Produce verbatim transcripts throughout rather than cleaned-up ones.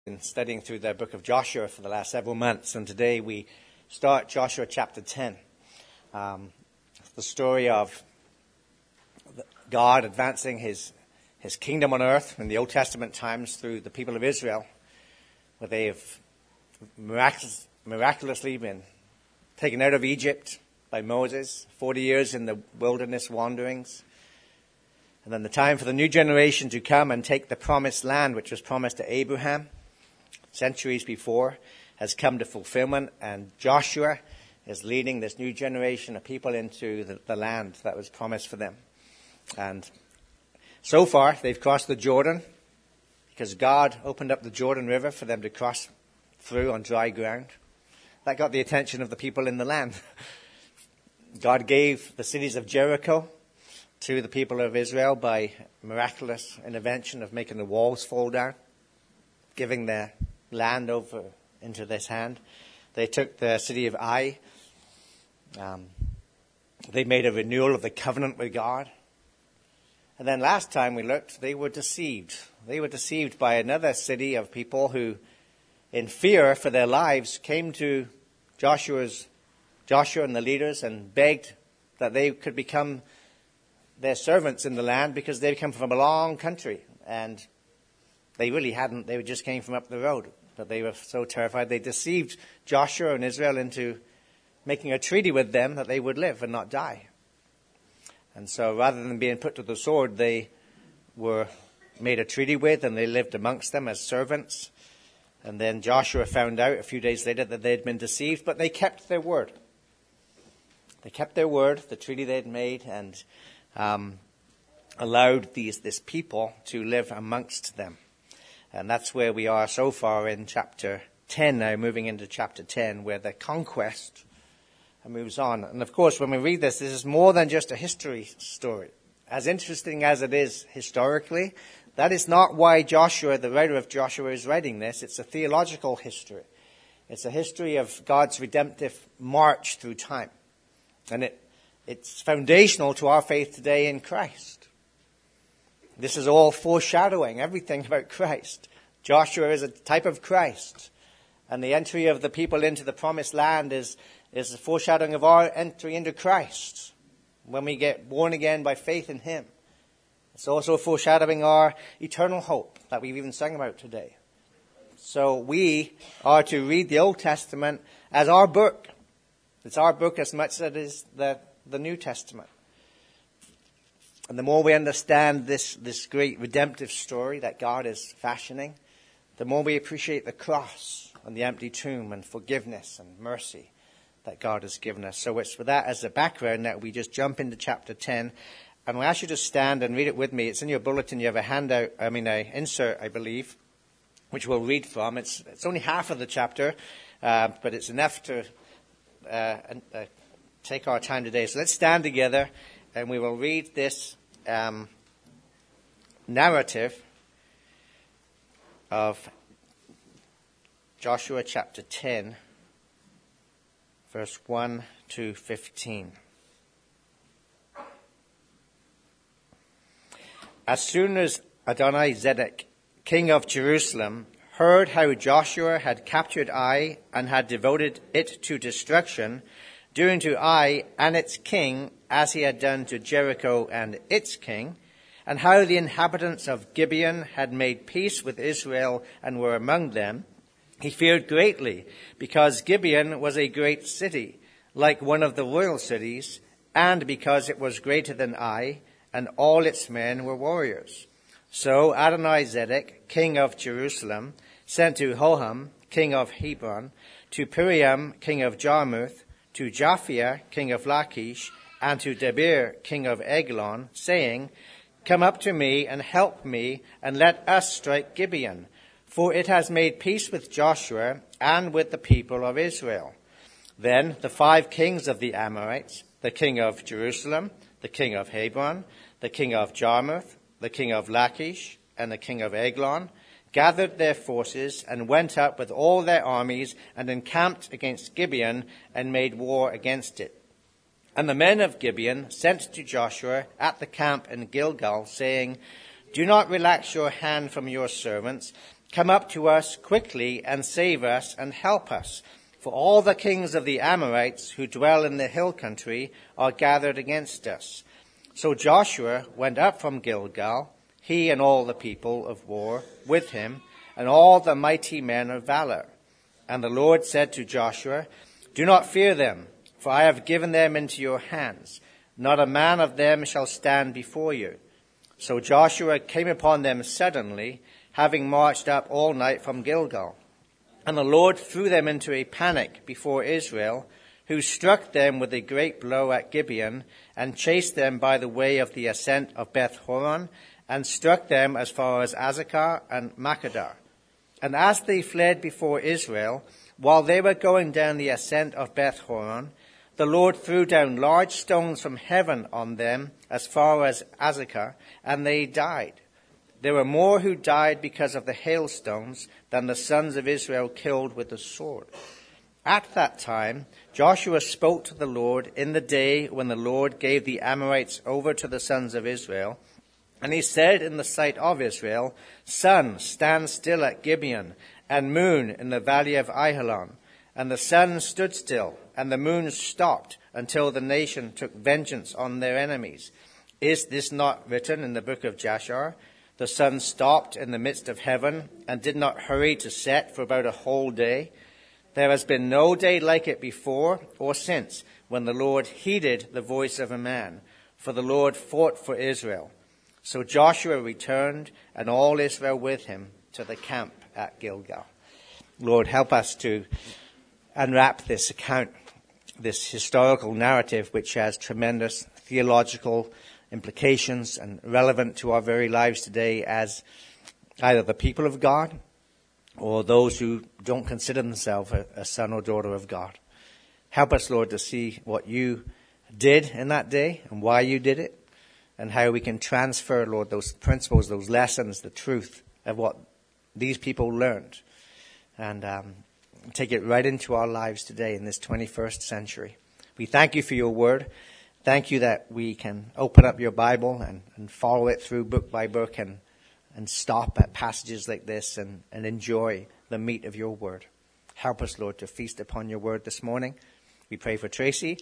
Been studying through the book of Joshua for the last several months, and today we start Joshua chapter ten. Um, the story of God advancing his his kingdom on earth in the Old Testament times through the people of Israel, where they have miraculous, miraculously been taken out of Egypt by Moses, forty years in the wilderness wanderings. And then the time for the new generation to come and take the promised land, which was promised to Abraham centuries before, has come to fulfillment, and Joshua is leading this new generation of people into the, the land that was promised for them. And so far, they've crossed the Jordan because God opened up the Jordan River for them to cross through on dry ground. That got the attention of the people in the land. God gave the cities of Jericho to the people of Israel by miraculous intervention of making the walls fall down, giving their land over into this hand. They took the city of Ai. Um, they made a renewal of the covenant with God. And then last time we looked, they were deceived. They were deceived by another city of people who, in fear for their lives, came to Joshua's, Joshua and the leaders and begged that they could become their servants in the land because they come from a long country. And they really hadn't. They just came from up the road. But they were so terrified. They deceived Joshua and Israel into making a treaty with them that they would live and not die. And so rather than being put to the sword, they were made a treaty with, and they lived amongst them as servants. And then Joshua found out a few days later that they had been deceived, but they kept their word. They kept their word, the treaty they had made, and um, allowed these this people to live amongst them. And that's where we are so far in chapter ten now, moving into chapter ten, where the conquest moves on. And of course, when we read this, this is more than just a history story. As interesting as it is historically, that is not why Joshua, the writer of Joshua, is writing this. It's a theological history. It's a history of God's redemptive march through time. And it it's foundational to our faith today in Christ. This is all foreshadowing everything about Christ. Joshua is a type of Christ. And the entry of the people into the promised land is, is a foreshadowing of our entry into Christ when we get born again by faith in him. It's also foreshadowing our eternal hope that we've even sung about today. So we are to read the Old Testament as our book. It's our book as much as it is the, the New Testament. And the more we understand this, this great redemptive story that God is fashioning, the more we appreciate the cross and the empty tomb and forgiveness and mercy that God has given us. So it's with that as a background that we just jump into chapter ten. And we ask you to stand and read it with me. It's in your bulletin. You have a handout, I mean, an insert, I believe, which we'll read from. It's, it's only half of the chapter, uh, but it's enough to uh, uh, take our time today. So let's stand together and we will read this Um, narrative of Joshua chapter ten, verse one to fifteen. As soon as Adonizedek, king of Jerusalem, heard how Joshua had captured Ai and had devoted it to destruction, doing to Ai and its king as he had done to Jericho and its king, and how the inhabitants of Gibeon had made peace with Israel and were among them, he feared greatly, because Gibeon was a great city, like one of the royal cities, and because it was greater than Ai, and all its men were warriors. So Adonizedek, king of Jerusalem, sent to Hoham, king of Hebron, to Piriam, king of Jarmuth, to Japhia, king of Lachish, and to Debir, king of Eglon, saying, Come up to me and help me, and let us strike Gibeon, for it has made peace with Joshua and with the people of Israel. Then the five kings of the Amorites, the king of Jerusalem, the king of Hebron, the king of Jarmuth, the king of Lachish, and the king of Eglon, gathered their forces and went up with all their armies and encamped against Gibeon and made war against it. And the men of Gibeon sent to Joshua at the camp in Gilgal, saying, Do not relax your hand from your servants, come up to us quickly and save us and help us. For all the kings of the Amorites who dwell in the hill country are gathered against us. So Joshua went up from Gilgal, he and all the people of war with him, and all the mighty men of valor. And the Lord said to Joshua, do not fear them, for I have given them into your hands. Not a man of them shall stand before you. So Joshua came upon them suddenly, having marched up all night from Gilgal. And the Lord threw them into a panic before Israel, who struck them with a great blow at Gibeon, and chased them by the way of the ascent of Beth Horon, and struck them as far as Azekah and Makkedah. And as they fled before Israel, while they were going down the ascent of Beth Horon, the Lord threw down large stones from heaven on them as far as Azekah, and they died. There were more who died because of the hailstones than the sons of Israel killed with the sword. At that time, Joshua spoke to the Lord in the day when the Lord gave the Amorites over to the sons of Israel. And he said in the sight of Israel, sun, stand still at Gibeon, and moon in the valley of Ajalon. And the sun stood still, and the moon stopped until the nation took vengeance on their enemies. Is this not written in the book of Jasher? The sun stopped in the midst of heaven and did not hurry to set for about a whole day. There has been no day like it before or since when the Lord heeded the voice of a man, for the Lord fought for Israel. So Joshua returned and all Israel with him to the camp at Gilgal. Lord, help us to unwrap this account, this historical narrative, which has tremendous theological implications and relevant to our very lives today as either the people of God or those who don't consider themselves a, a son or daughter of God. Help us, Lord, to see what you did in that day and why you did it, and how we can transfer, Lord, those principles, those lessons, the truth of what these people learned, and um, take it right into our lives today in this twenty-first century. We thank you for your word. Thank you that we can open up your Bible and, and follow it through book by book and, and stop at passages like this and, and enjoy the meat of your word. Help us, Lord, to feast upon your word this morning. We pray for Tracy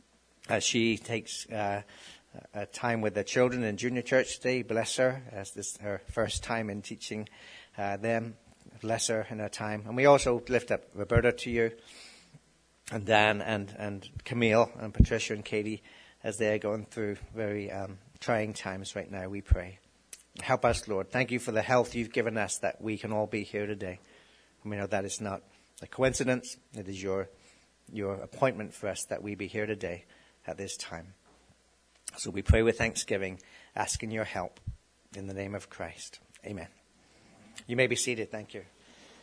as she takes uh, a time with the children in junior church today. Bless her as this is her first time in teaching uh, them. Bless her in her time. And we also lift up Roberta to you, and Dan and, and Camille and Patricia and Katie as they're going through very um, trying times right now, we pray. Help us, Lord. Thank you for the health you've given us that we can all be here today. And we know that is not a coincidence. It is your your appointment for us that we be here today at this time. So we pray with thanksgiving, asking your help in the name of Christ. Amen. You may be seated. Thank you.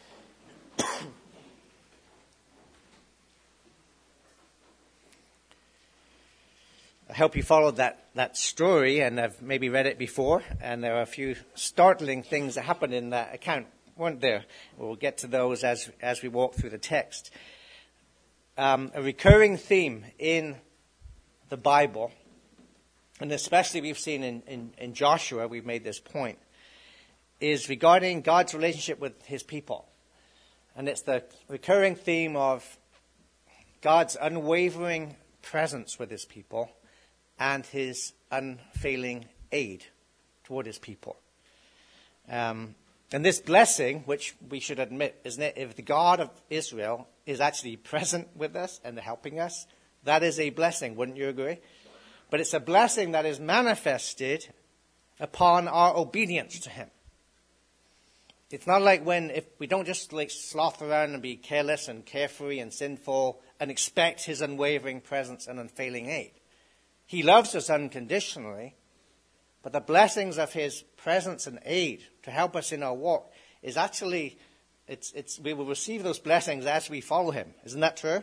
I hope you followed that, that story and have maybe read it before. And there are a few startling things that happened in that account, weren't there? We'll get to those as as we walk through the text. Um, a recurring theme in the Bible, and especially we've seen in, in, in Joshua, we've made this point, is regarding God's relationship with his people. And it's the recurring theme of God's unwavering presence with his people and his unfailing aid toward his people. Um, and this blessing, which we should admit, isn't it, if the God of Israel is actually present with us and helping us, that is a blessing, wouldn't you agree? But it's a blessing that is manifested upon our obedience to him. It's not like when, if we don't just like sloth around and be careless and carefree and sinful and expect his unwavering presence and unfailing aid. He loves us unconditionally, but the blessings of his presence and aid to help us in our walk is actually, it's, it's, we will receive those blessings as we follow him. Isn't that true?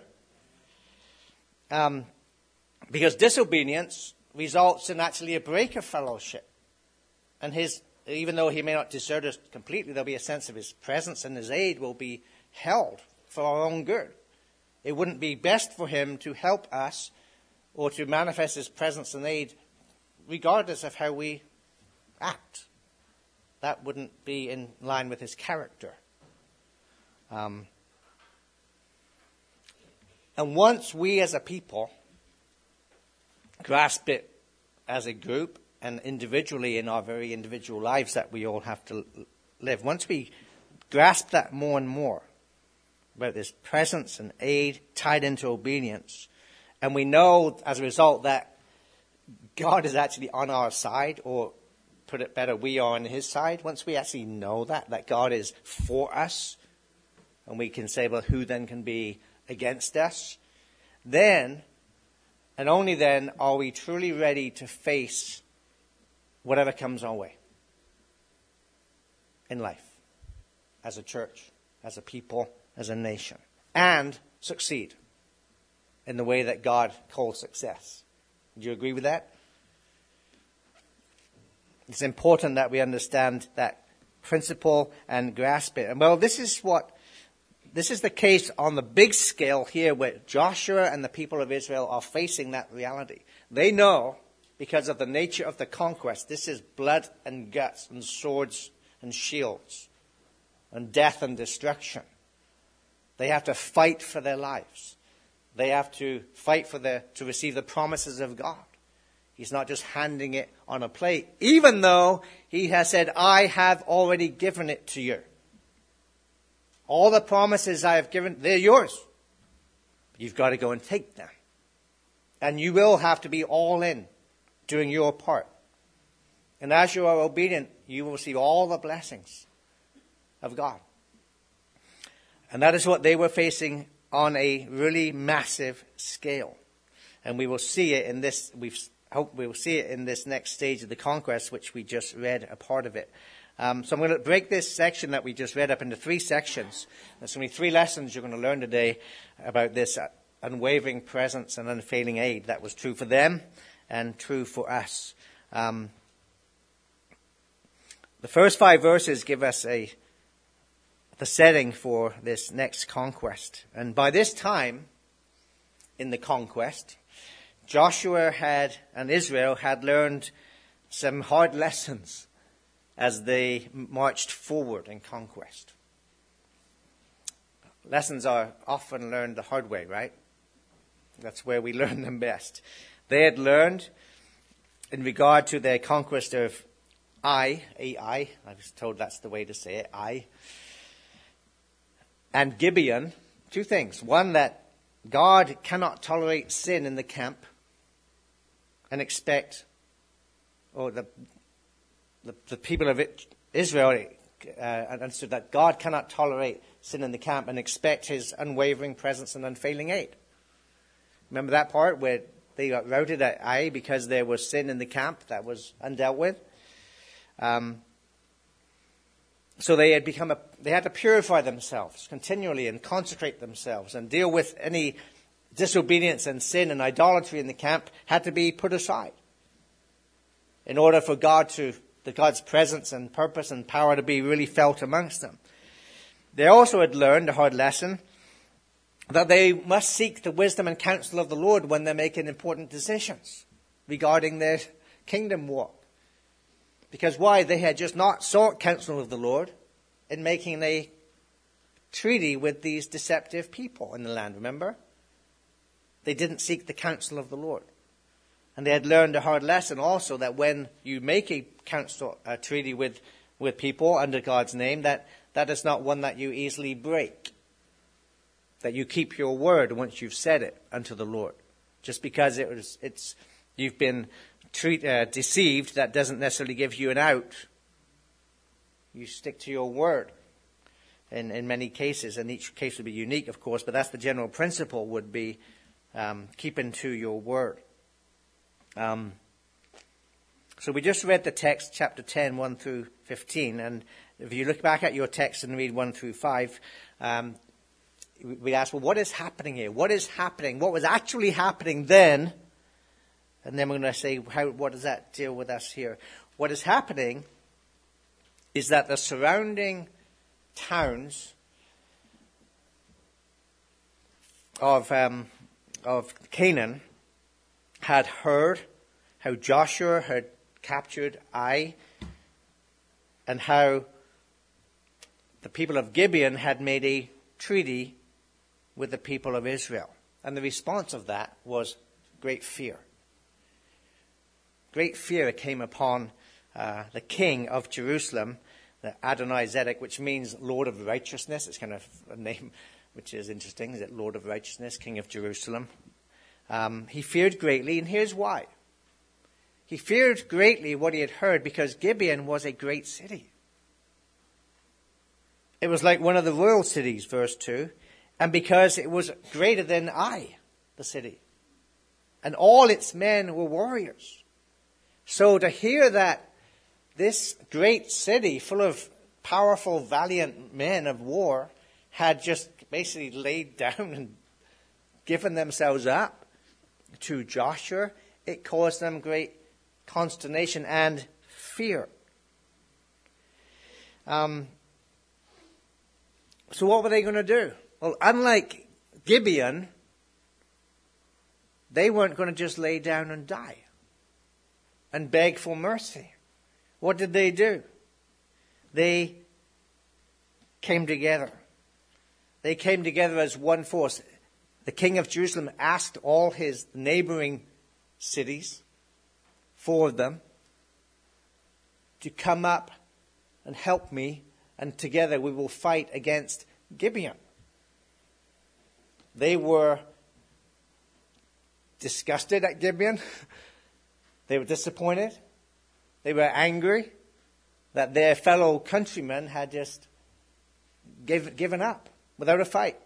Um, because disobedience results in actually a break of fellowship. And his, even though he may not desert us completely, there'll be a sense of his presence and his aid will be held for our own good. It wouldn't be best for him to help us or to manifest his presence and aid regardless of how we act. That wouldn't be in line with his character. Um, and once we as a people grasp it as a group and individually in our very individual lives that we all have to live, once we grasp that more and more about this presence and aid tied into obedience, and we know as a result that God is actually on our side, or put it better, we are on his side. Once we actually know that, that God is for us, and we can say, well, who then can be against us? Then, and only then, are we truly ready to face whatever comes our way in life, as a church, as a people, as a nation, and succeed in the way that God calls success. Do you agree with that? It's important that we understand that principle and grasp it. And well, this is what, this is the case on the big scale here where Joshua and the people of Israel are facing that reality. They know, because of the nature of the conquest, this is blood and guts and swords and shields and death and destruction. They have to fight for their lives. They have to fight for the, to receive the promises of God. He's not just handing it on a plate, even though he has said, I have already given it to you. All the promises I have given, they're yours. You've got to go and take them. And you will have to be all in, doing your part. And as you are obedient, you will receive all the blessings of God. And that is what they were facing on a really massive scale. And we will see it in this, we've hope we will see it in this next stage of the conquest, which we just read a part of it. Um, so I'm going to break this section that we just read up into three sections. There's only three lessons you're going to learn today about this unwavering presence and unfailing aid. That was true for them and true for us. Um, the first five verses give us a the setting for this next conquest. And by this time in the conquest, Joshua had and Israel had learned some hard lessons as they marched forward in conquest. Lessons are often learned the hard way, right? That's where we learn them best. They had learned in regard to their conquest of Ai, Ai, I was told that's the way to say it, Ai, and Gibeon, two things. One, that God cannot tolerate sin in the camp and expect, or the the, the people of it, Israel uh, understood that God cannot tolerate sin in the camp and expect his unwavering presence and unfailing aid. Remember that part where they got routed at Ai because there was sin in the camp that was undealt with? Um, so they had become a, they had to purify themselves continually and consecrate themselves and deal with any disobedience and sin and idolatry in the camp had to be put aside in order for God to, the God's presence and purpose and power to be really felt amongst them. They also had learned a hard lesson that they must seek the wisdom and counsel of the Lord when they're making important decisions regarding their kingdom walk. Because why? They had just not sought counsel of the Lord in making a treaty with these deceptive people in the land, remember? They didn't seek the counsel of the Lord. And they had learned a hard lesson also that when you make a counsel, a treaty with, with people under God's name, that that is not one that you easily break. That you keep your word once you've said it unto the Lord. Just because it was, it's, you've been treat, uh, deceived, that doesn't necessarily give you an out. You stick to your word in, in many cases, and each case would be unique, of course, but that's the general principle would be um, keeping to your word. Um, so we just read the text, chapter ten, one through fifteen, and if you look back at your text and read one through five, um, we ask, well, what is happening here? What is happening? What was actually happening then? And then we're going to say, how, what does that deal with us here? What is happening is that the surrounding towns of um, of Canaan had heard how Joshua had captured Ai, and how the people of Gibeon had made a treaty with the people of Israel. And the response of that was great fear. Great fear came upon uh, the king of Jerusalem, the Adonai-Zedek, which means Lord of Righteousness. It's kind of a name which is interesting. Is it Lord of Righteousness, King of Jerusalem? Um, he feared greatly, and here's why. He feared greatly what he had heard because Gibeon was a great city. It was like one of the royal cities, verse two, and because it was greater than Ai, the city. And all its men were warriors. So to hear that this great city full of powerful, valiant men of war had just basically laid down and given themselves up to Joshua, it caused them great consternation and fear. Um, so what were they going to do? Well, unlike Gibeon, they weren't going to just lay down and die and beg for mercy. What did they do? They came together. They came together as one force. The king of Jerusalem asked all his neighboring cities, four of them, to come up and help me, and together we will fight against Gibeon. They were disgusted at Gibeon. They were disappointed. They were angry that their fellow countrymen had just give, given up without a fight.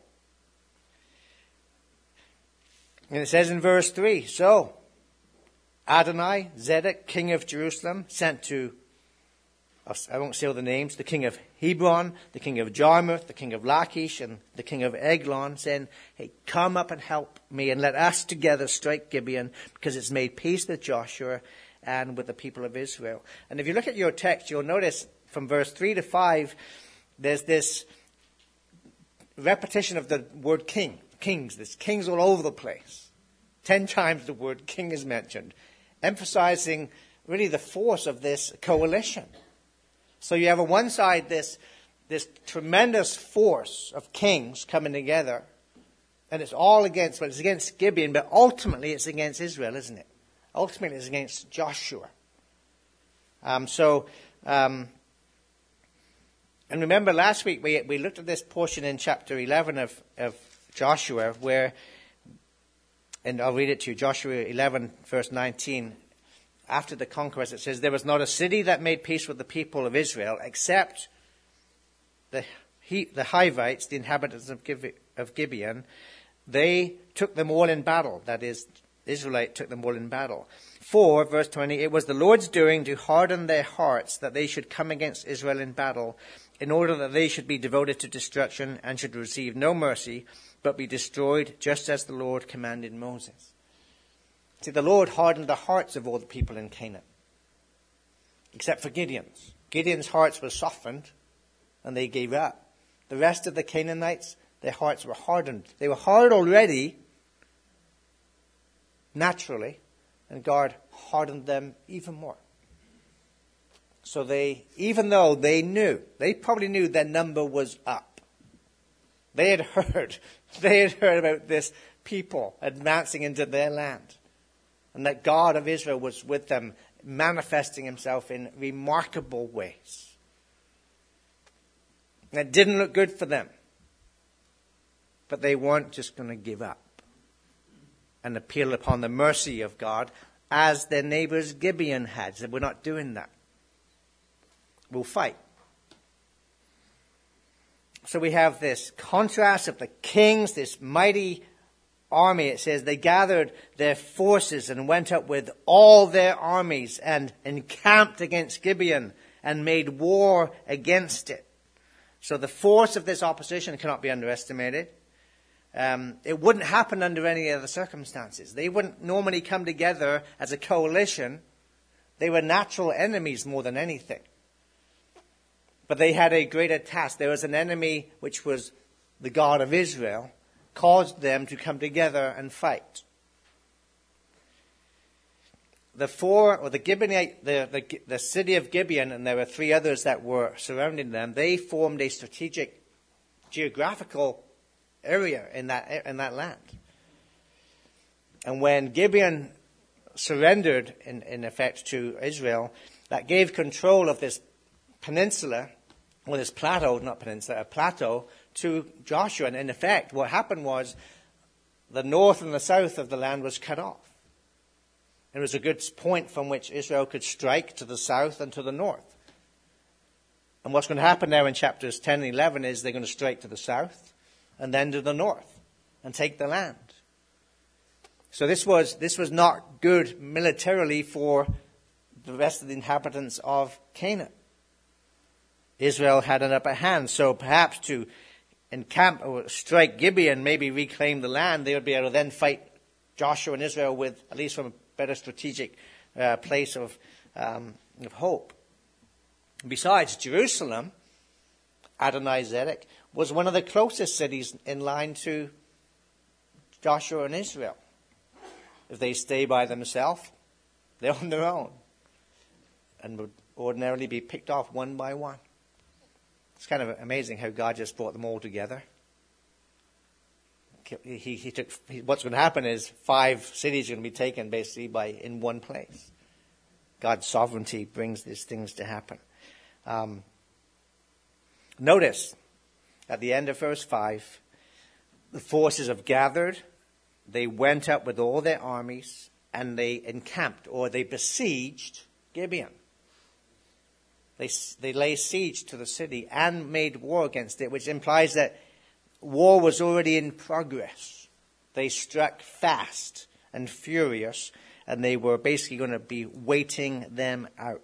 And it says in verse three, so Adonai, Zedek, king of Jerusalem, sent to, I won't say all the names, the king of Hebron, the king of Jarmuth, the king of Lachish, and the king of Eglon, saying, hey, come up and help me, and let us together strike Gibeon, because it's made peace with Joshua and with the people of Israel. And if you look at your text, you'll notice from verse three to five, there's this repetition of the word king, kings. There's kings all over the place. Ten times the word king is mentioned, emphasizing really the force of this coalition. So you have on one side this, this tremendous force of kings coming together, and it's all against, well, it's against Gibeon, but ultimately it's against Israel, isn't it? Ultimately it's against Joshua. Um, so, um, and remember last week we we looked at this portion in chapter eleven of, of Joshua where, and I'll read it to you, Joshua eleven verse nineteen. After the conquest, it says, there was not a city that made peace with the people of Israel except the the Hivites, the inhabitants of Gibeon. They took them all in battle. That is, Israelite took them all in battle. For, verse twenty, it was the Lord's doing to harden their hearts that they should come against Israel in battle, in order that they should be devoted to destruction and should receive no mercy, but be destroyed just as the Lord commanded Moses. See, the Lord hardened the hearts of all the people in Canaan, except for Gideon's. Gideon's hearts were softened, and they gave up. The rest of the Canaanites, their hearts were hardened. They were hard already, naturally, and God hardened them even more. So they, even though they knew, they probably knew their number was up. They had heard, they had heard about this people advancing into their land. And that God of Israel was with them, manifesting himself in remarkable ways. And it didn't look good for them. But they weren't just going to give up and appeal upon the mercy of God as their neighbors Gibeon had. Said, we're not doing that. We'll fight. So we have this contrast of the kings, this mighty army. It says they gathered their forces and went up with all their armies and encamped against Gibeon and made war against it. So the force of this opposition cannot be underestimated. Um, it wouldn't happen under any other circumstances. They wouldn't normally come together as a coalition. They were natural enemies more than anything. But they had a greater task. There was an enemy which was the God of Israel, caused them to come together and fight. the four, or the Gibeonite, the, the, the city of Gibeon, and there were three others that were surrounding them, they formed a strategic geographical area in that, in that land. And when Gibeon surrendered, in, in effect, to Israel, that gave control of this peninsula, or this plateau, not peninsula, a plateau, to Joshua. And in effect, what happened was the north and the south of the land was cut off. It was a good point from which Israel could strike to the south and to the north. And what's going to happen now in chapters ten and eleven is they're going to strike to the south and then to the north and take the land. So this was this was not good militarily for the rest of the inhabitants of Canaan. Israel had an upper hand, so perhaps to encamp or strike Gibeon, maybe reclaim the land, they would be able to then fight Joshua and Israel with, at least from a better strategic uh, place of, um, of hope. Besides, Jerusalem, Adonai-Zedek, was one of the closest cities in line to Joshua and Israel. If they stay by themselves, they're on their own and would ordinarily be picked off one by one. It's kind of amazing how God just brought them all together. He, he took, what's going to happen is five cities are going to be taken basically by in one place. God's sovereignty brings these things to happen. Um, notice at the end of verse five, the forces have gathered. They went up with all their armies and they encamped, or they besieged Gibeon. They, they lay siege to the city and made war against it, which implies that war was already in progress. They struck fast and furious, and they were basically going to be waiting them out.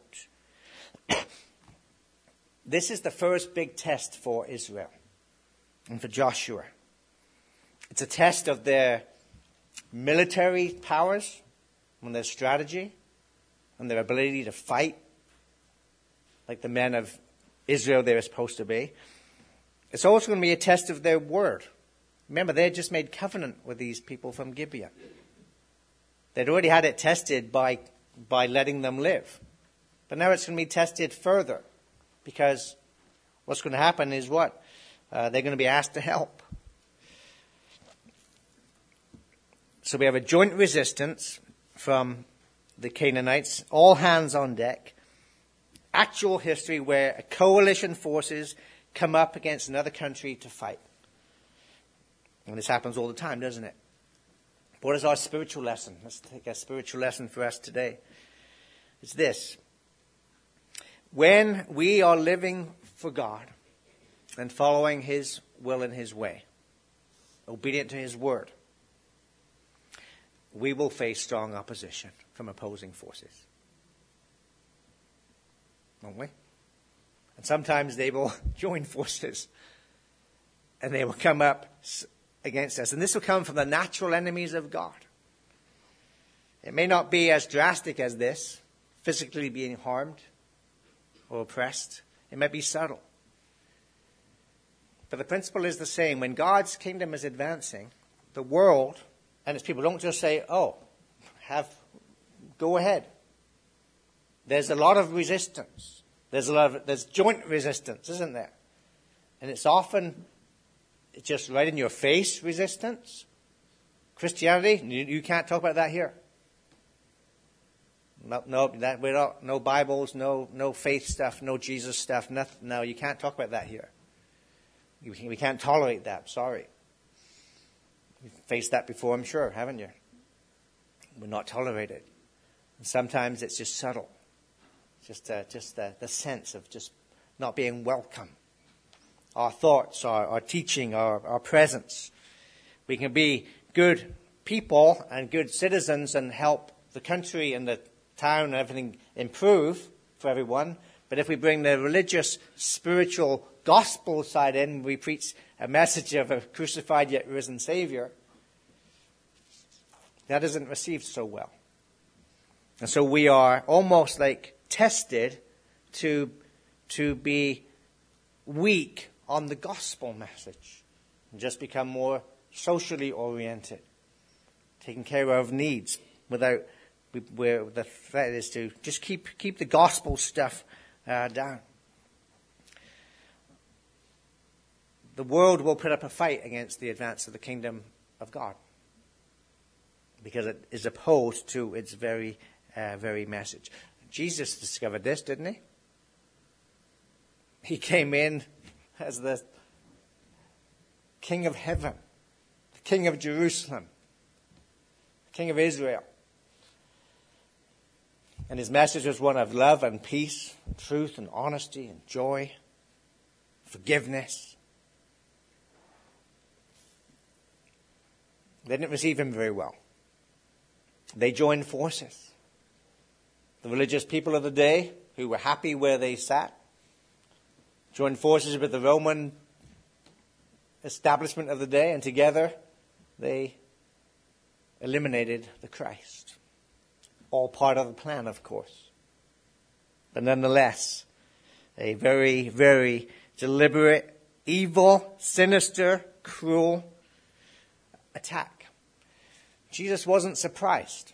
This is the first big test for Israel and for Joshua. It's a test of their military powers, and their strategy, and their ability to fight like the men of Israel they were supposed to be. It's also going to be a test of their word. Remember, they had just made covenant with these people from Gibeon. They'd already had it tested by, by letting them live. But now it's going to be tested further, because what's going to happen is what? Uh, they're going to be asked to help. So we have a joint resistance from the Canaanites, all hands on deck. Actual history where coalition forces come up against another country to fight. And this happens all the time, doesn't it? What is our spiritual lesson? Let's take a spiritual lesson for us today. It's this. When we are living for God and following His will and His way, obedient to His word, we will face strong opposition from opposing forces. Won't we? And sometimes they will join forces and they will come up against us. And this will come from the natural enemies of God. It may not be as drastic as this, physically being harmed or oppressed. It might be subtle. But the principle is the same. When God's kingdom is advancing, the world and its people don't just say, oh, have, go ahead. There's a lot of resistance. There's a lot of, there's joint resistance, isn't there? And it's often just right in your face resistance. Christianity, you, you can't talk about that here. No, no, that, we're not, no Bibles, no, no faith stuff, no Jesus stuff, nothing. No, you can't talk about that here. You, we can't tolerate that. Sorry. You've faced that before, I'm sure, haven't you? We're not tolerated. And sometimes it's just subtle. Just, uh, just uh, the sense of just not being welcome. Our thoughts, our, our teaching, our, our presence. We can be good people and good citizens and help the country and the town and everything improve for everyone. But if we bring the religious, spiritual, gospel side in, we preach a message of a crucified yet risen Savior, that isn't received so well. And so we are almost like tested to, to be weak on the gospel message and just become more socially oriented, taking care of needs without we, where the threat is to just keep keep the gospel stuff uh, down. The world will put up a fight against the advance of the kingdom of God because it is opposed to its very, uh, very message. Jesus discovered this, didn't he? He came in as the King of heaven, the King of Jerusalem, the King of Israel. And his message was one of love and peace, and truth and honesty and joy, forgiveness. They didn't receive him very well. They joined forces. The religious people of the day, who were happy where they sat, joined forces with the Roman establishment of the day, and together they eliminated the Christ. All part of the plan, of course. But nonetheless, a very, very deliberate, evil, sinister, cruel attack. Jesus wasn't surprised,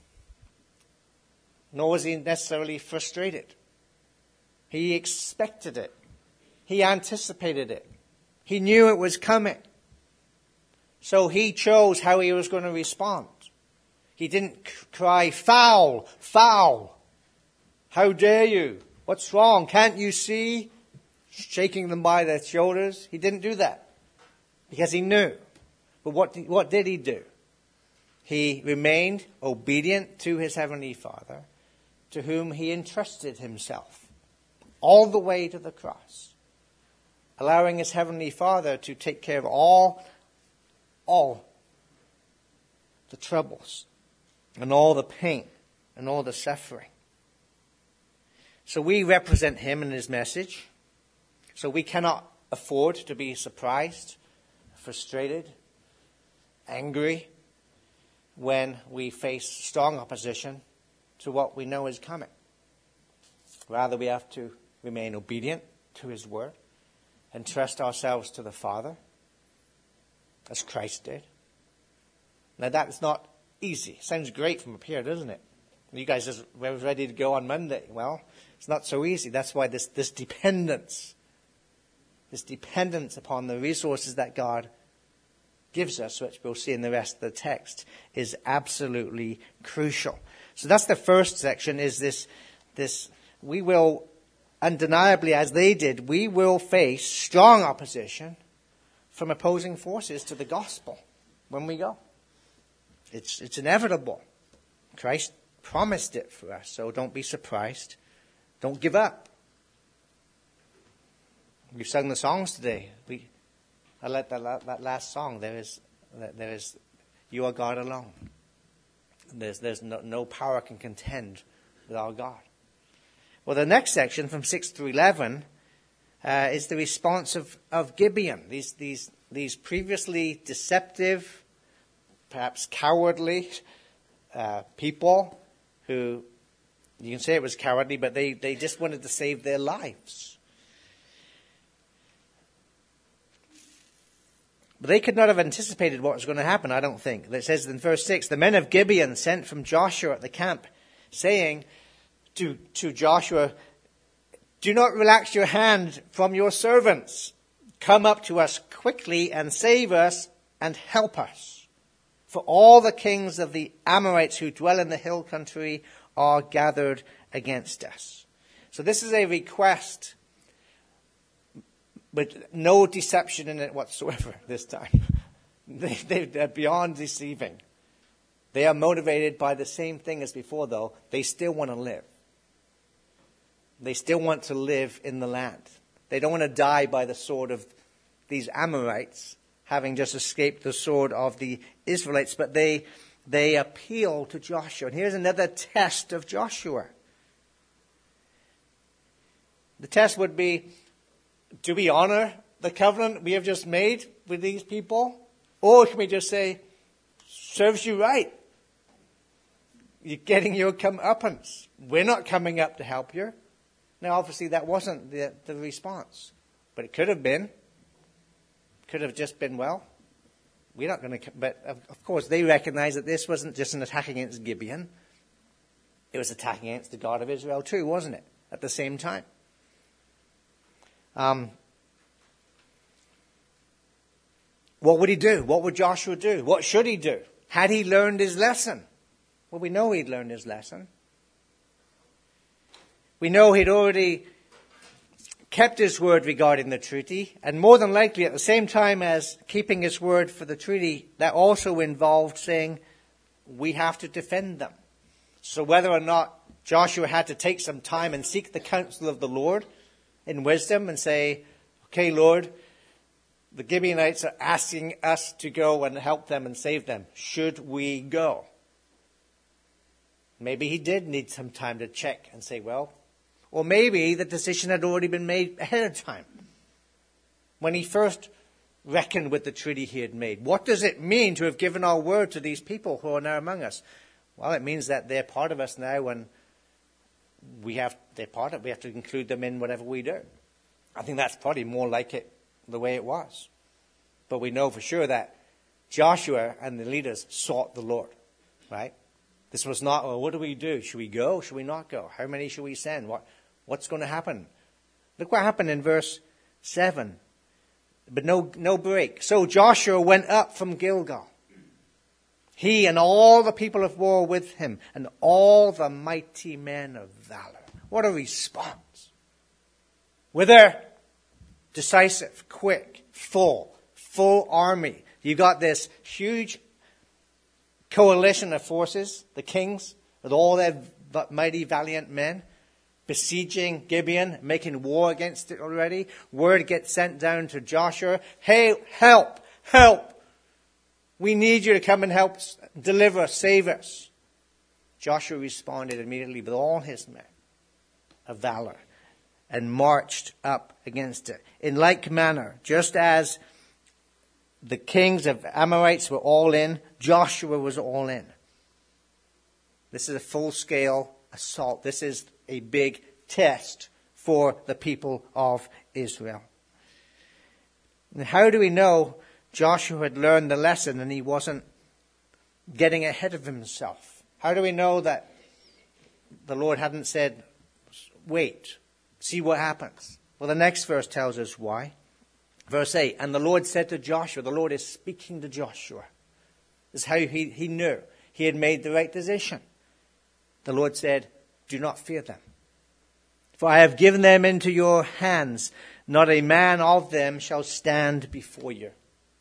nor was he necessarily frustrated. He expected it. He anticipated it. He knew it was coming. So he chose how he was going to respond. He didn't cry, "Foul, foul! How dare you? What's wrong? Can't you see?" Shaking them by their shoulders. He didn't do that because he knew. But what did, what did he do? He remained obedient to his heavenly Father, to whom he entrusted himself all the way to the cross, allowing his heavenly Father to take care of all, all the troubles and all the pain and all the suffering. So we represent him in his message. So we cannot afford to be surprised, frustrated, angry when we face strong opposition to what we know is coming. Rather, we have to remain obedient to his word and trust ourselves to the Father, as Christ did. Now, that's not easy. Sounds great from up here, doesn't it? You guys are ready to go on Monday. Well, it's not so easy. That's why this, this dependence, this dependence upon the resources that God gives us, which we'll see in the rest of the text, is absolutely crucial. So that's the first section, is this, this, we will, undeniably as they did, we will face strong opposition from opposing forces to the gospel when we go. It's, it's inevitable. Christ promised it for us, so don't be surprised. Don't give up. We've sung the songs today. We, I like that, that last song. There is, there is, you are God alone. There's, there's no, no power can contend with our God. Well, the next section from six through eleven uh, is the response of, of Gibeon. These, these, these previously deceptive, perhaps cowardly uh, people who, you can say it was cowardly, but they, they just wanted to save their lives. But they could not have anticipated what was going to happen, I don't think. It says in verse six, the men of Gibeon sent from Joshua at the camp, saying to, to Joshua, do not relax your hand from your servants. Come up to us quickly and save us and help us. For all the kings of the Amorites who dwell in the hill country are gathered against us. So this is a request with no deception in it whatsoever this time. They, they, they're beyond deceiving. They are motivated by the same thing as before, though. They still want to live. They still want to live in the land. They don't want to die by the sword of these Amorites, having just escaped the sword of the Israelites. But they, they appeal to Joshua. And here's another test of Joshua. The test would be, do we honor the covenant we have just made with these people? Or can we just say, serves you right. You're getting your comeuppance. We're not coming up to help you. Now, obviously, that wasn't the, the response. But it could have been. Could have just been, well, we're not going to... But, of, of course, they recognized that this wasn't just an attack against Gibeon. it was attacking against the God of Israel too, wasn't it? At the same time. Um, what would he do? What would Joshua do? What should he do? Had he learned his lesson? Well, we know he'd learned his lesson. We know he'd already kept his word regarding the treaty, and more than likely at the same time as keeping his word for the treaty, that also involved saying, we have to defend them. So whether or not Joshua had to take some time and seek the counsel of the Lord in wisdom and say, okay, Lord, the Gibeonites are asking us to go and help them and save them. Should we go? Maybe he did need some time to check and say, well, or maybe the decision had already been made ahead of time. When he first reckoned with the treaty he had made. What does it mean to have given our word to these people who are now among us? Well, it means that they're part of us now, and we have, they're part of, we have to include them in whatever we do. I think that's probably more like it the way it was. But we know for sure that Joshua and the leaders sought the Lord, right? This was not, well, what do we do? Should we go? Should we not go? How many should we send? What, what's going to happen? Look what happened in verse seven. But no, no break. So Joshua went up from Gilgal, he and all the people of war with him, and all the mighty men of valor. What a response. With their decisive, quick, full, full army. You got this huge coalition of forces, the kings, with all their mighty, valiant men, besieging Gibeon, making war against it already. Word gets sent down to Joshua. Hey, help, help. We need you to come and help us, deliver, save us. Joshua responded immediately with all his men of valor and marched up against it. In like manner, just as the kings of Amorites were all in, Joshua was all in. This is a full-scale assault. This is a big test for the people of Israel. And how do we know Joshua had learned the lesson and he wasn't getting ahead of himself? How do we know that the Lord hadn't said, wait, see what happens? Well, the next verse tells us why. Verse eight, and the Lord said to Joshua, the Lord is speaking to Joshua. This is how he, he knew he had made the right decision. The Lord said, do not fear them. For I have given them into your hands. Not a man of them shall stand before you.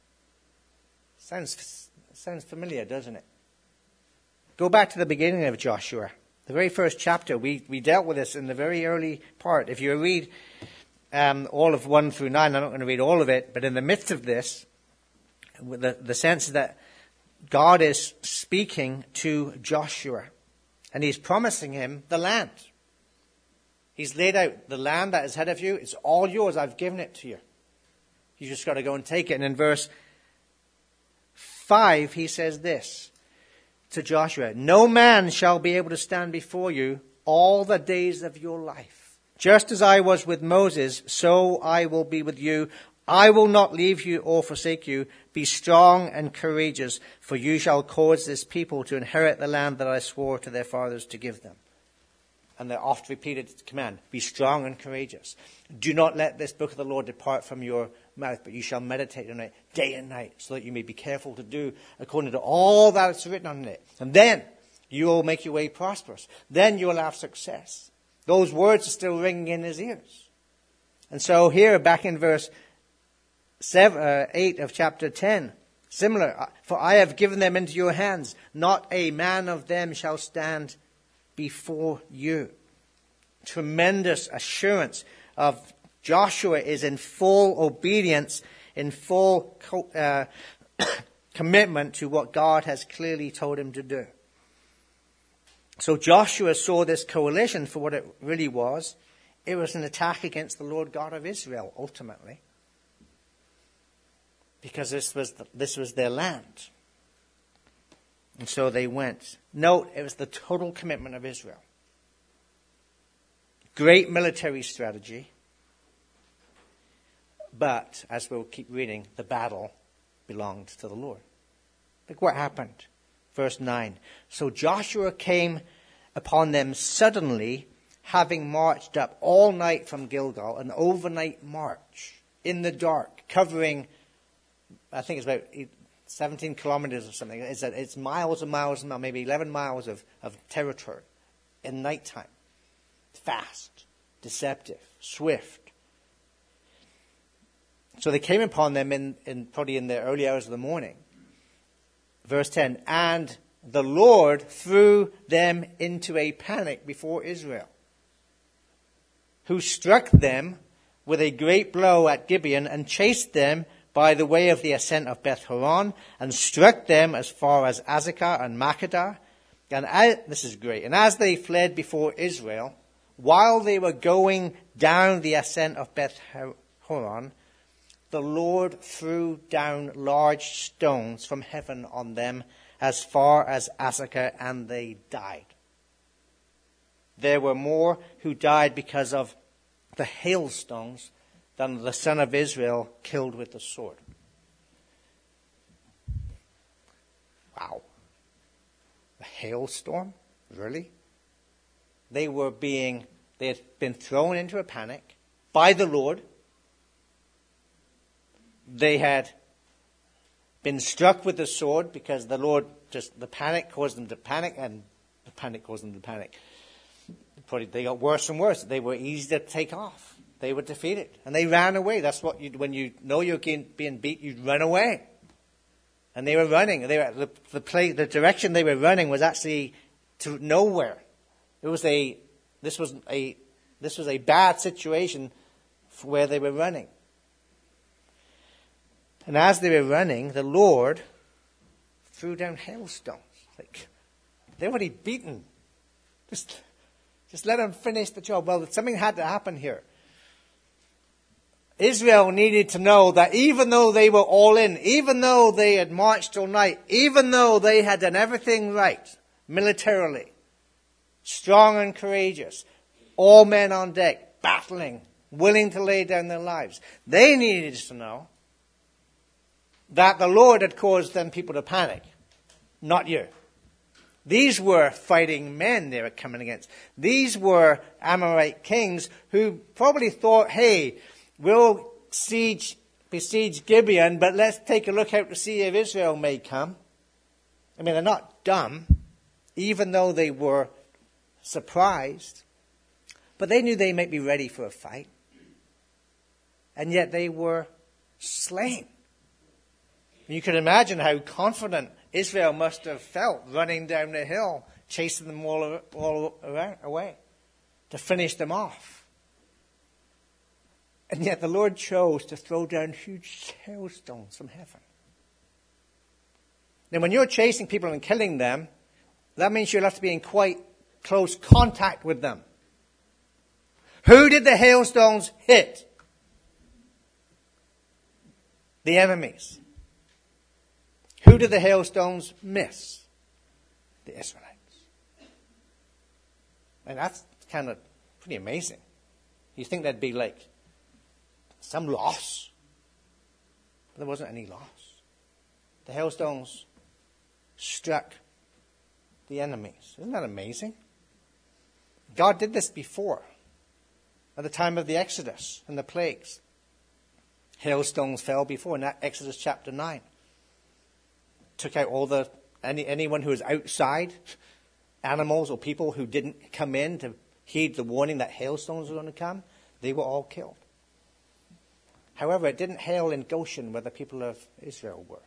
Sounds, sounds familiar, doesn't it? Go back to the beginning of Joshua. The very first chapter, we, we dealt with this in the very early part. If you read um, all of one through nine, I'm not going to read all of it, but in the midst of this, the, the sense that God is speaking to Joshua, and he's promising him the land. He's laid out the land that is ahead of you. It's all yours. I've given it to you. You just got to go and take it. And in verse five, he says this to Joshua, no man shall be able to stand before you all the days of your life. Just as I was with Moses, so I will be with you. I will not leave you or forsake you. Be strong and courageous, for you shall cause this people to inherit the land that I swore to their fathers to give them. And the oft repeated command, be strong and courageous. Do not let this book of the Lord depart from your mouth, but you shall meditate on it day and night, so that you may be careful to do according to all that is written on it. And then you will make your way prosperous. Then you will have success. Those words are still ringing in his ears. And so here, back in verse seven, uh, eight of chapter ten, similar, for I have given them into your hands. Not a man of them shall stand before you. Tremendous assurance of Joshua is in full obedience, in full co- uh, commitment to what God has clearly told him to do. So Joshua saw this coalition for what it really was. It was an attack against the Lord God of Israel, ultimately. Because this was the, this was their land. And so they went. Note, it was the total commitment of Israel. Great military strategy. But, as we'll keep reading, the battle belonged to the Lord. Look what happened. Verse nine. So Joshua came upon them suddenly, having marched up all night from Gilgal, an overnight march in the dark, covering, I think it's about seventeen kilometers or something. It's, it's miles and miles and miles, maybe eleven miles of, of territory in nighttime. Fast, deceptive, swift. So they came upon them in, in probably in the early hours of the morning. Verse ten, and the Lord threw them into a panic before Israel, who struck them with a great blow at Gibeon and chased them by the way of the ascent of Beth Horon and struck them as far as Azekah and Makkedah. And as, this is great. And as they fled before Israel, while they were going down the ascent of Beth Horon, the Lord threw down large stones from heaven on them as far as Azekah, and they died. There were more who died because of the hailstones than the son of Israel killed with the sword. Wow. A hailstorm? Really? They were being, they had been thrown into a panic by the Lord. They had been struck with the sword because the Lord just, the panic caused them to panic, and the panic caused them to panic. Probably they got worse and worse. They were easy to take off. They were defeated. And they ran away. That's what you, when you know you're being beat, you run away. And they were running. They were, the, the, play, the direction they were running was actually to nowhere. It was a, this was a, this was a bad situation for where they were running. And as they were running, the Lord threw down hailstones. Like, they're already beaten. Just, just let them finish the job. Well, something had to happen here. Israel needed to know that even though they were all in, even though they had marched all night, even though they had done everything right, militarily, strong and courageous, all men on deck, battling, willing to lay down their lives, they needed to know that the Lord had caused them people to panic, not you. These were fighting men they were coming against. These were Amorite kings who probably thought, hey, we'll siege, besiege Gibeon, but let's take a look out to see if Israel may come. I mean, they're not dumb, even though they were surprised. But they knew they might be ready for a fight. And yet they were slain. You can imagine how confident Israel must have felt running down the hill, chasing them all, all around, away to finish them off. And yet the Lord chose to throw down huge hailstones from heaven. Now, when you're chasing people and killing them, that means you'll have to be in quite close contact with them. Who did the hailstones hit? The enemies. Who did the hailstones miss? The Israelites. And that's kind of pretty amazing. You think that'd be like some loss. But there wasn't any loss. The hailstones struck the enemies. Isn't that amazing? God did this before. At the time of the Exodus and the plagues. Hailstones fell before in that Exodus chapter nine. Took out all the, any, anyone who was outside, animals or people who didn't come in to heed the warning that hailstones were going to come. They were all killed. However, it didn't hail in Goshen where the people of Israel were.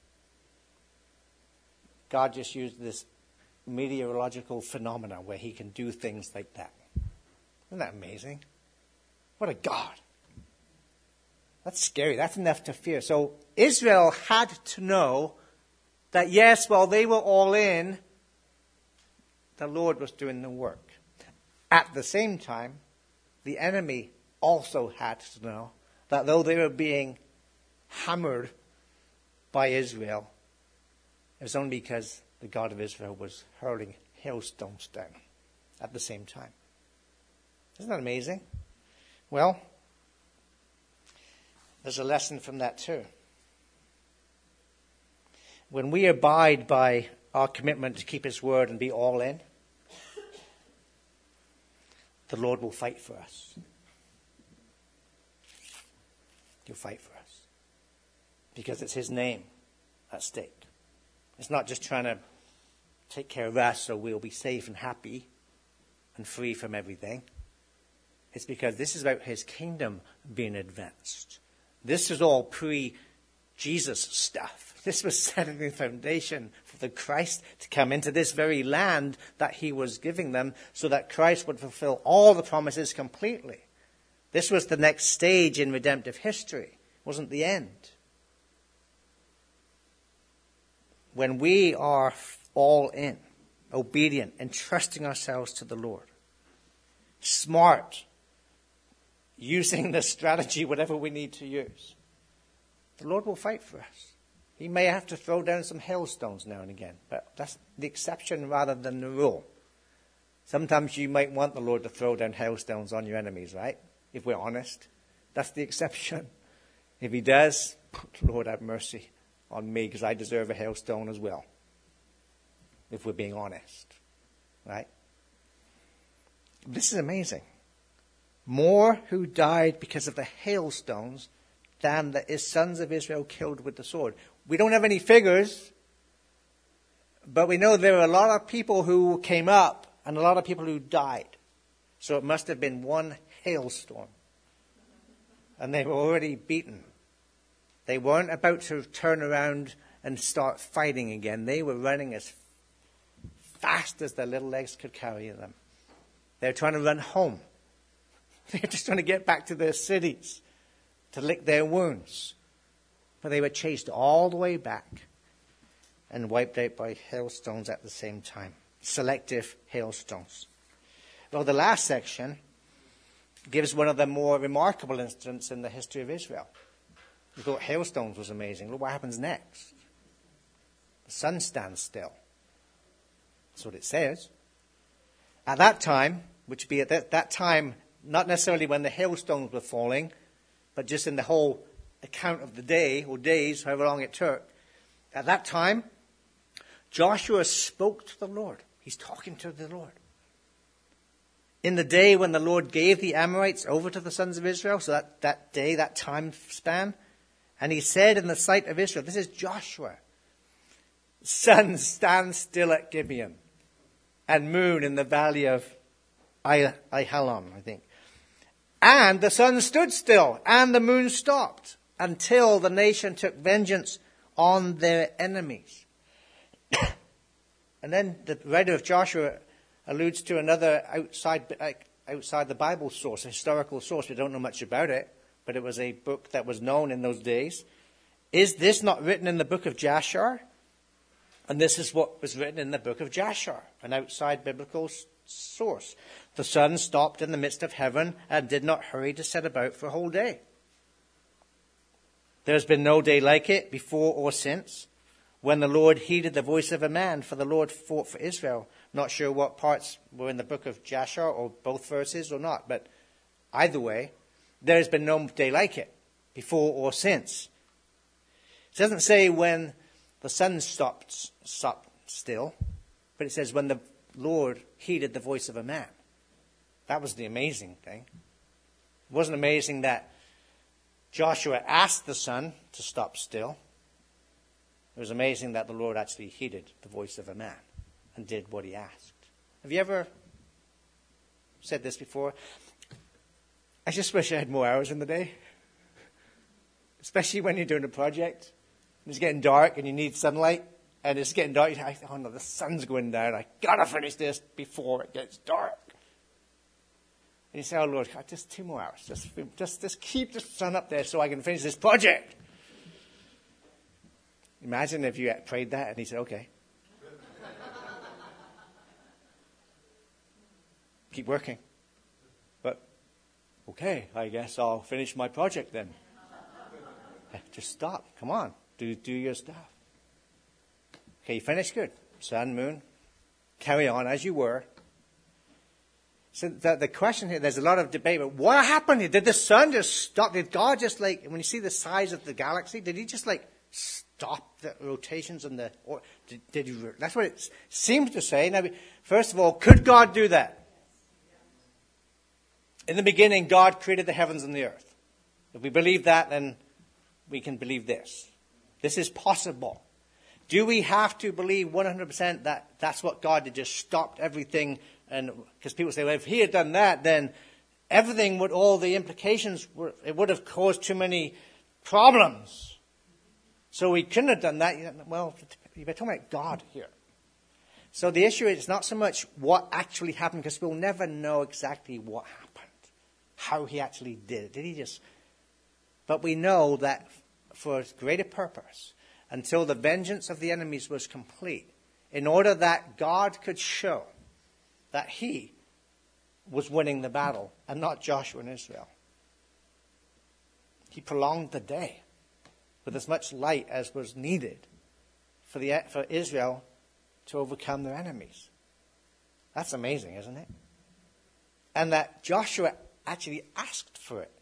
God just used this meteorological phenomena where he can do things like that. Isn't that amazing? What a God. That's scary. That's enough to fear. So Israel had to know that yes, while they were all in, the Lord was doing the work. At the same time, the enemy also had to know that though they were being hammered by Israel, it was only because the God of Israel was hurling hailstones down at the same time. Isn't that amazing? Well, there's a lesson from that too. When we abide by our commitment to keep his word and be all in, the Lord will fight for us. He'll fight for us. Because it's his name at stake. It's not just trying to take care of us so we'll be safe and happy and free from everything. It's because this is about his kingdom being advanced. This is all pre-Jesus stuff. This was setting the foundation for the Christ to come into this very land that he was giving them so that Christ would fulfill all the promises completely. This was the next stage in redemptive history. It wasn't the end. When we are all in, obedient, entrusting ourselves to the Lord, smart, using the strategy, whatever we need to use, the Lord will fight for us. He may have to throw down some hailstones now and again, but that's the exception rather than the rule. Sometimes you might want the Lord to throw down hailstones on your enemies, right? If we're honest. That's the exception. If he does, Lord have mercy on me because I deserve a hailstone as well. If we're being honest. Right? This is amazing. More who died because of the hailstones than the sons of Israel killed with the sword. We don't have any figures, but we know there are a lot of people who came up and a lot of people who died. So it must have been one hailstorm. And they were already beaten. They weren't about to turn around and start fighting again. They were running as fast as their little legs could carry them. They were trying to run home. They were just trying to get back to their cities to lick their wounds. But they were chased all the way back and wiped out by hailstones at the same time. Selective hailstones. Well, the last section gives one of the more remarkable incidents in the history of Israel. You thought hailstones was amazing. Look what happens next. The sun stands still. That's what it says. At that time, which would be at that, that time, not necessarily when the hailstones were falling, but just in the whole account of the day, or days, however long it took. At that time, Joshua spoke to the Lord. He's talking to the Lord. In the day when the Lord gave the Amorites over to the sons of Israel, so that, that day, that time span, and he said in the sight of Israel, this is Joshua, sun, stand still at Gibeon, and moon in the valley of Ajalon, I think. And the sun stood still, and the moon stopped, until the nation took vengeance on their enemies. And then the writer of Joshua alludes to another outside outside the Bible source, a historical source. We don't know much about it, but it was a book that was known in those days. Is this not written in the book of Jasher? And this is what was written in the book of Jasher, an outside biblical source. The sun stopped in the midst of heaven and did not hurry to set about for a whole day. There has been no day like it before or since, when the Lord heeded the voice of a man, for the Lord fought for Israel. Not sure what parts were in the book of Jasher, or both verses or not, but either way, there has been no day like it, before or since. It doesn't say when the sun stopped, stopped still, but it says when the Lord heeded the voice of a man. That was the amazing thing. It wasn't amazing that Joshua asked the sun to stop still. It was amazing that the Lord actually heeded the voice of a man and did what he asked. Have you ever said this before? I just wish I had more hours in the day. Especially when you're doing a project. It's getting dark and you need sunlight. And it's getting dark. I think, oh no, the sun's going down. I gotta finish this before it gets dark. And you say, oh Lord, just two more hours. Just, just, just keep the sun up there so I can finish this project. Imagine if you had prayed that and he said, okay. Keep working. But, okay, I guess I'll finish my project then. Just stop. Come on. Do, do your stuff. Okay, you finished? Good. Sun, moon. Carry on as you were. So the, the question here, there's a lot of debate about what happened here. Did the sun just stop? Did God just like, when you see the size of the galaxy, did he just like stop the rotations and the, or did, did he, that's what it seems to say. Now, first of all, could God do that? In the beginning, God created the heavens and the earth. If we believe that, then we can believe this. This is possible. Do we have to believe one hundred percent that that's what God did, just stopped everything? And because people say, well, if he had done that, then everything would, all the implications, were, it would have caused too many problems. So he couldn't have done that. Well, you're talking about God here. So the issue is not so much what actually happened, because we'll never know exactly what happened, how he actually did it. Did he just... But we know that for a greater purpose, until the vengeance of the enemies was complete, in order that God could show that he was winning the battle and not Joshua and Israel. He prolonged the day with as much light as was needed for the for Israel to overcome their enemies. That's amazing, isn't it? And that Joshua actually asked for it.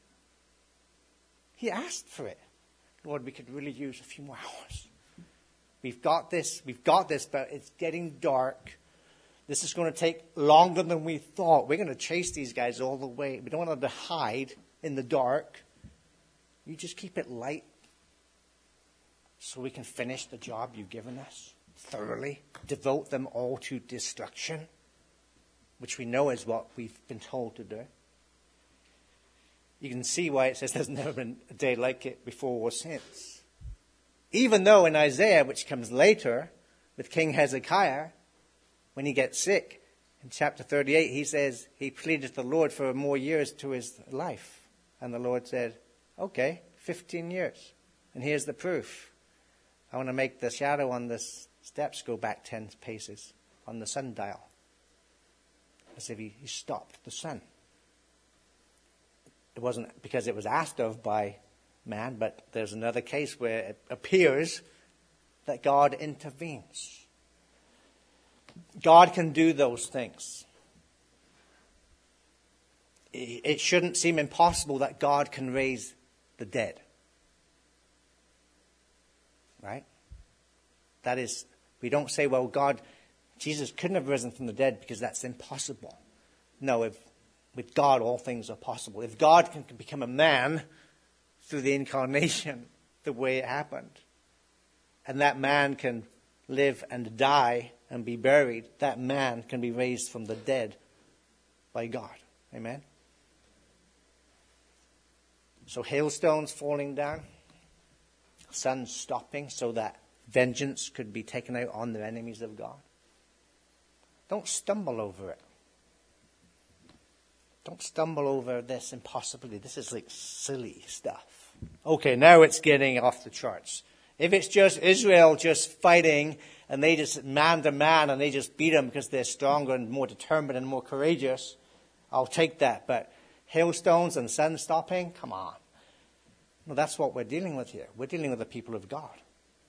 He asked for it. Lord, we could really use a few more hours. We've got this, we've got this, but it's getting dark. This is going to take longer than we thought. We're going to chase these guys all the way. We don't want them to hide in the dark. You just keep it light so we can finish the job you've given us thoroughly. Devote them all to destruction, which we know is what we've been told to do. You can see why it says there's never been a day like it before or since. Even though in Isaiah, which comes later, with King Hezekiah, when he gets sick, in chapter thirty-eight, he says he pleaded to the Lord for more years to his life. And the Lord said, okay, fifteen years. And here's the proof. I want to make the shadow on the steps go back ten paces on the sundial. As if he, he stopped the sun. It wasn't because it was asked of by man, but there's another case where it appears that God intervenes. God can do those things. It shouldn't seem impossible that God can raise the dead. Right? That is, we don't say, well, God, Jesus couldn't have risen from the dead because that's impossible. No, if with God, all things are possible. If God can become a man through the incarnation, the way it happened, and that man can live and die and be buried, that man can be raised from the dead by God. Amen? So hailstones falling down, sun stopping so that vengeance could be taken out on the enemies of God. Don't stumble over it. Don't stumble over this impossibility. This is like silly stuff. Okay, now it's getting off the charts. If it's just Israel just fighting and they just man to man and they just beat them because they're stronger and more determined and more courageous, I'll take that. But hailstones and sun stopping, come on. No, that's what we're dealing with here. We're dealing with the people of God.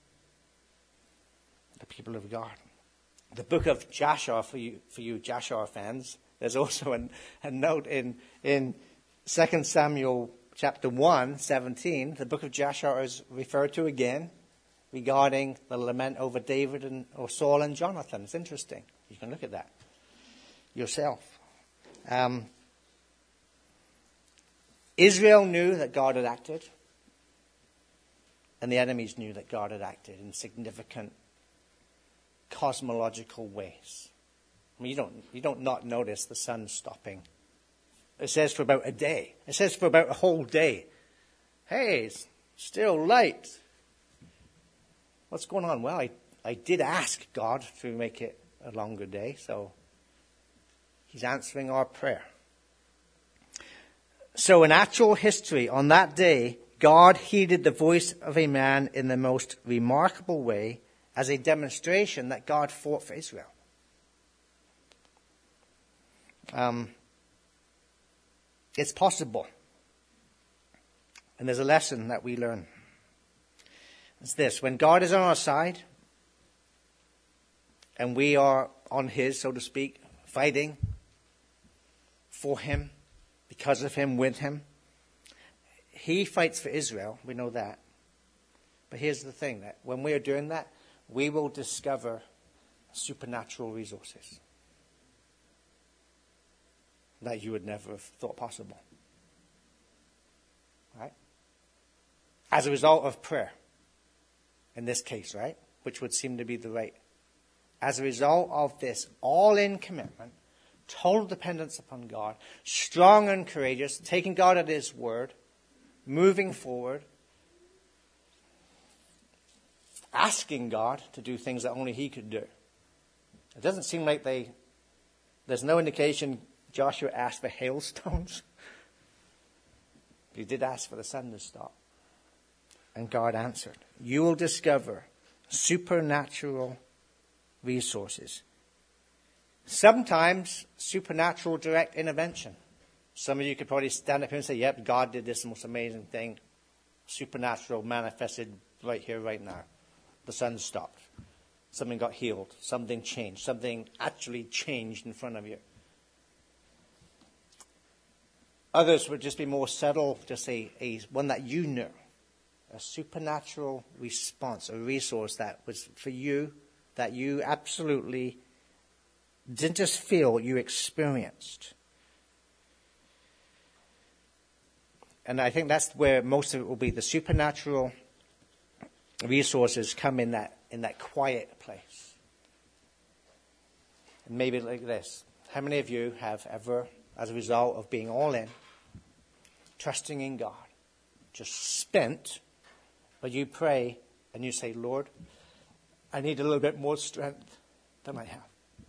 The people of God. The book of Joshua, for you, for you Joshua fans, there's also a, a note in, in Second Samuel chapter one, seventeen. The book of Joshua is referred to again regarding the lament over David and or Saul and Jonathan. It's interesting. You can look at that yourself. Um, Israel knew that God had acted, and the enemies knew that God had acted in significant cosmological ways. I mean, you don't, you don't not notice the sun stopping. It says for about a day. It says for about a whole day. Hey, it's still light. What's going on? Well, I, I did ask God to make it a longer day, so he's answering our prayer. So in actual history, on that day, God heeded the voice of a man in the most remarkable way as a demonstration that God fought for Israel. Um, it's possible. And there's a lesson that we learn. It's this. When God is on our side, and we are on his, so to speak, fighting for him, because of him, with him, he fights for Israel. We know that. But here's the thing, that when we are doing that, we will discover supernatural resources. that you would never have thought possible. Right? As a result of prayer, in this case, right? Which would seem to be the right. As a result of this all-in commitment, total dependence upon God, strong and courageous, taking God at his word, moving forward, asking God to do things that only he could do. It doesn't seem like they, there's no indication Joshua asked for hailstones. He did ask for the sun to stop. And God answered. You will discover supernatural resources. Sometimes supernatural direct intervention. Some of you could probably stand up here and say, yep, God did this most amazing thing. Supernatural manifested right here, right now. The sun stopped. Something got healed. Something changed. Something actually changed in front of you. Others would just be more subtle, just a, a one that you know. A supernatural response, a resource that was for you, that you absolutely didn't just feel, you experienced. And I think that's where most of it will be. The supernatural resources come in that in that quiet place. And maybe like this. How many of you have ever, as a result of being all in, trusting in God, just spent, but you pray and you say, Lord, I need a little bit more strength than I have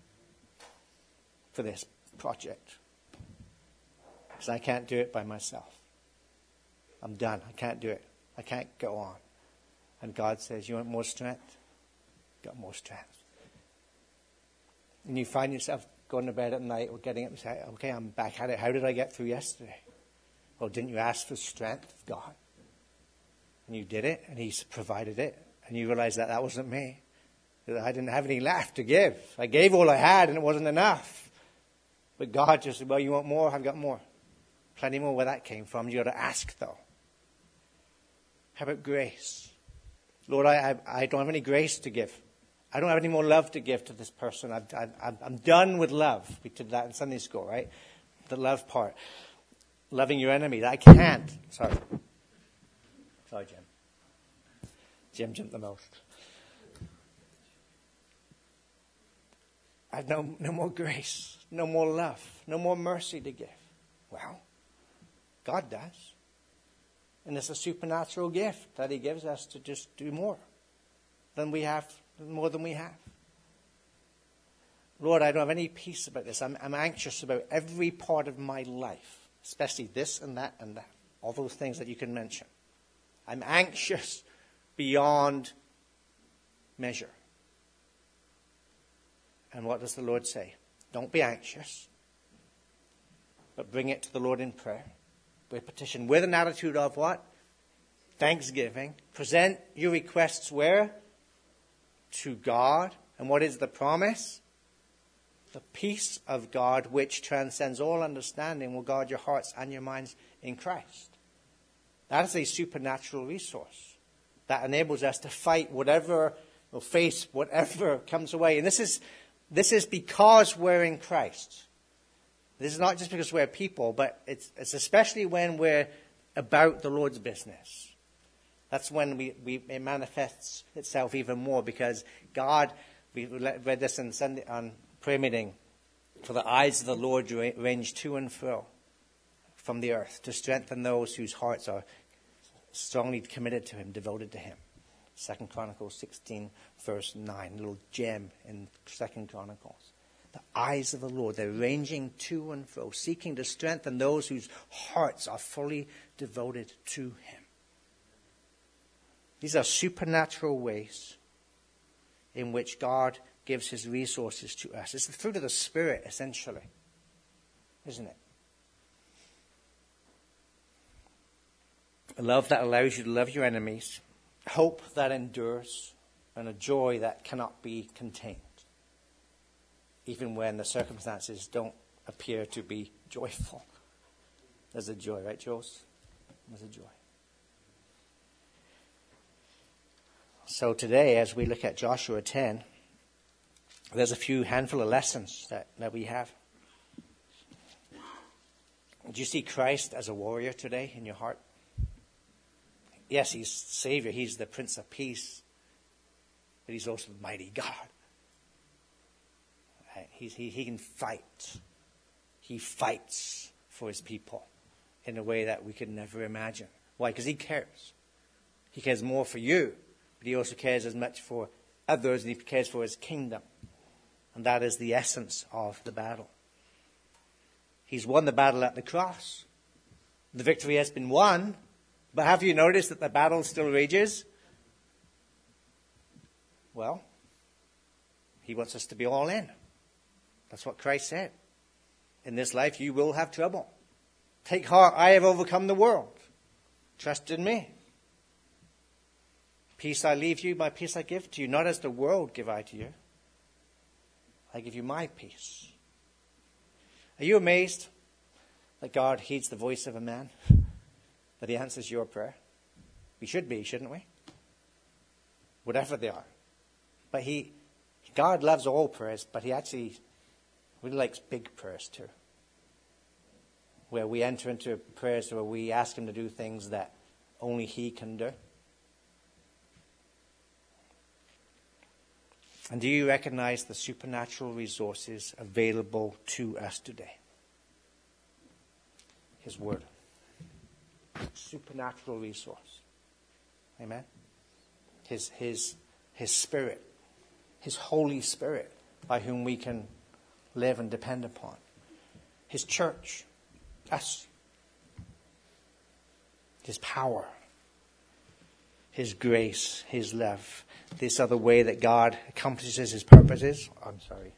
for this project. Because I can't do it by myself. I'm done. I can't do it. I can't go on. And God says, you want more strength? Got more strength. And you find yourself going to bed at night or getting up and say, okay, I'm back at it. How did I get through yesterday? Well, didn't you ask for strength of God? And you did it, and he's provided it. And you realize that that wasn't me. That I didn't have any left to give. I gave all I had, and it wasn't enough. But God just said, well, you want more? I've got more. Plenty more where that came from. You got to ask, though. How about grace? Lord, I, I, I don't have any grace to give. I don't have any more love to give to this person. I've, I've, I'm done with love. We did that in Sunday school, right? The love part. Loving your enemy. I can't. Sorry. Sorry, Jim. Jim jumped the most. I have no, no more grace. No more love. No more mercy to give. Well, God does. And it's a supernatural gift that he gives us to just do more than we have, more than we have. Lord, I don't have any peace about this. I'm, I'm anxious about every part of my life, especially this and that and that. All those things that you can mention. I'm anxious beyond measure. And what does the Lord say? Don't be anxious, but bring it to the Lord in prayer. With petition, with an attitude of what? Thanksgiving. Present your requests where? To God. And what is the promise? The peace of God which transcends all understanding will guard your hearts and your minds in Christ. That is a supernatural resource that enables us to fight whatever, or face whatever comes away. And this is, this is because we're in Christ. This is not just because we're people, but it's, it's especially when we're about the Lord's business. That's when we, we, it manifests itself even more, because God, we read this in Sunday, on prayer meeting, for the eyes of the Lord range to and fro from the earth to strengthen those whose hearts are strongly committed to him, devoted to him. Second Chronicles sixteen, verse nine, a little gem in Second Chronicles. The eyes of the Lord, they're ranging to and fro, seeking to strengthen those whose hearts are fully devoted to him. These are supernatural ways in which God gives his resources to us. It's the fruit of the Spirit, essentially, isn't it? A love that allows you to love your enemies, hope that endures, and a joy that cannot be contained, even when the circumstances don't appear to be joyful. There's a joy, right, Jules? There's a joy. So today, as we look at Joshua ten, there's a few handful of lessons that, that we have. Do you see Christ as a warrior today in your heart? Yes, he's Savior. He's the Prince of Peace. But he's also the mighty God. Right? He's, he, he can fight. He fights for his people in a way that we could never imagine. Why? Because he cares. He cares more for you, but he also cares as much for others, and he cares for his kingdom. And that is the essence of the battle. He's won the battle at the cross. The victory has been won, but have you noticed that the battle still rages? Well, he wants us to be all in. That's what Christ said. In this life you will have trouble. Take heart, I have overcome the world. Trust in me. Peace I leave you, my peace I give to you. Not as the world give I to you. I give you my peace. Are you amazed that God heeds the voice of a man? That he answers your prayer? We should be, shouldn't we? Whatever they are. But he, God loves all prayers, but he actually really likes big prayers too. Where we enter into prayers where we ask him to do things that only he can do. And do you recognize the supernatural resources available to us today? His word. Supernatural resource. Amen? His, his, his Spirit. His Holy Spirit by whom we can live and depend upon. His church. Us. His power. His grace. His love. This other way that God accomplishes his purposes. I'm sorry.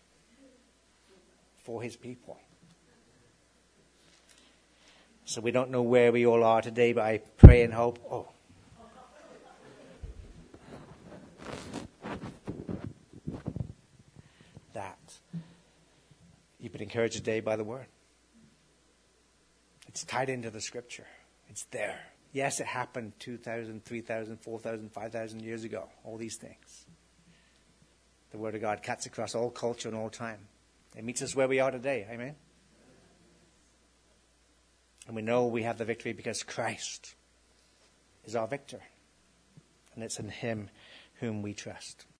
For his people. So we don't know where we all are today, but I pray and hope. Oh. That you've been encouraged today by the word. It's tied into the scripture. It's there. Yes, it happened two thousand, three thousand, four thousand, five thousand years ago. All these things. The word of God cuts across all culture and all time. It meets us where we are today. Amen? And we know we have the victory because Christ is our victor. And it's in him whom we trust.